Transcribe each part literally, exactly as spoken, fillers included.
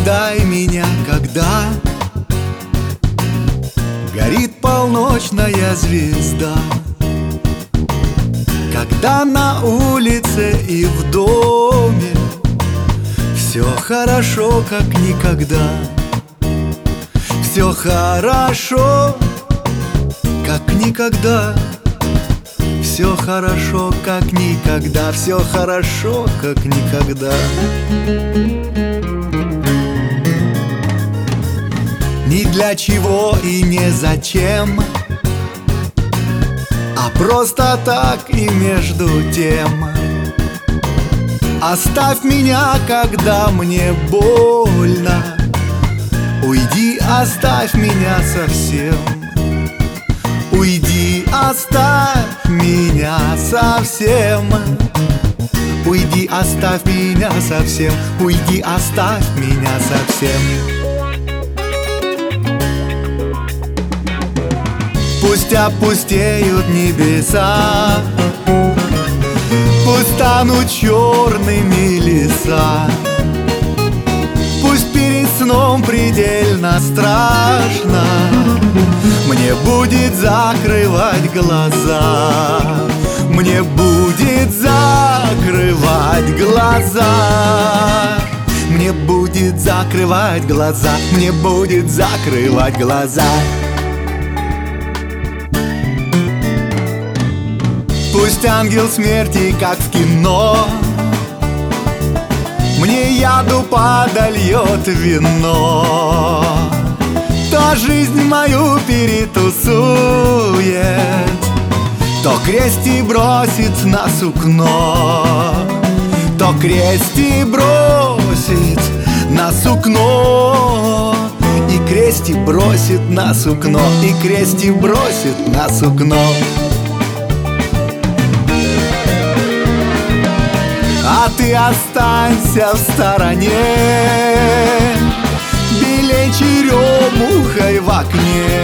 угадай меня, когда горит полночная звезда, когда на улице и в доме все хорошо, как никогда. Все хорошо, как никогда. Все хорошо, как никогда. Все хорошо, как никогда. Ни для чего и не зачем, а просто так и между тем. Оставь меня, когда мне больно. Уйди, оставь меня совсем. Уйди, оставь меня совсем. Уйди, оставь меня совсем. Уйди, оставь меня совсем. Пусть опустеют небеса, пусть станут черными леса, пусть перед сном предельно страшно мне будет закрывать глаза. Мне будет закрывать глаза. Мне будет закрывать глаза. Мне будет закрывать глаза. Пусть ангел смерти, как в кино, мне яду подольет вино. То жизнь мою перетусует, то крести бросит на сукно, то крести бросит на сукно, и крести бросит на сукно, и крести бросит на сукно. А ты останься в стороне, белей черемухой в окне,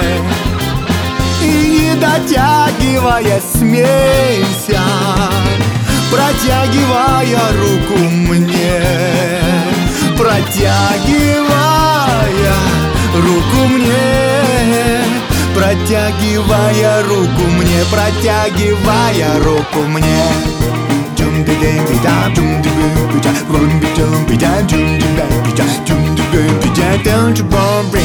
и не дотягивая смейся, протягивая руку мне, протягивая руку мне, протягивая руку мне, протягивая руку мне. Don't you